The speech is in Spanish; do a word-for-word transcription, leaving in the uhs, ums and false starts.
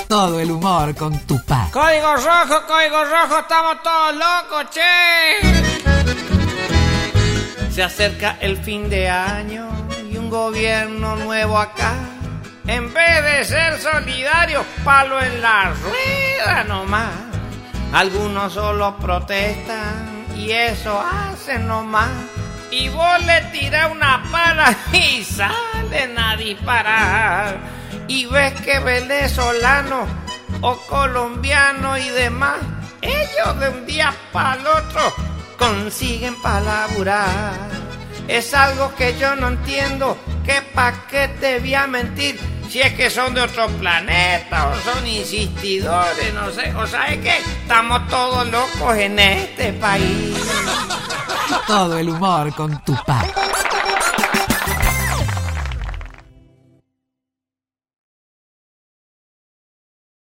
Todo el humor con Tupac. Código rojo, código rojo, estamos todos locos, che. Se acerca el fin de año y un gobierno nuevo acá. En vez de ser solidario, palo en la rueda nomás. Algunos solo protestan y eso hacen nomás. Y vos le tirás una pala y salen a disparar. Y ves que venezolanos o colombianos y demás, ellos de un día para el otro consiguen para laburar. Es algo que yo no entiendo, que pa' qué te voy a mentir, si es que son de otro planeta o son insistidores, no sé, o sea, es que estamos todos locos en este país. Todo el humor con Tupac.